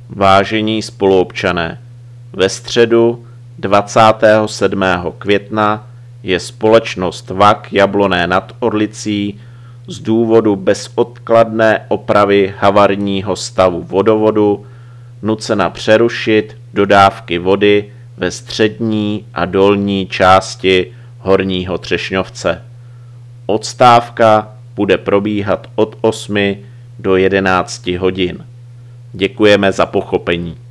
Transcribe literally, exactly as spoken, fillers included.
Vážení spoluobčané, ve středu dvacátého sedmého května je společnost V A K Jablonné nad Orlicí z důvodu bezodkladné opravy havarijního stavu vodovodu nucena přerušit dodávky vody ve střední a dolní části Horního Třešňovce. Odstávka bude probíhat od osmi do jedenácti hodin. Děkujeme za pochopení.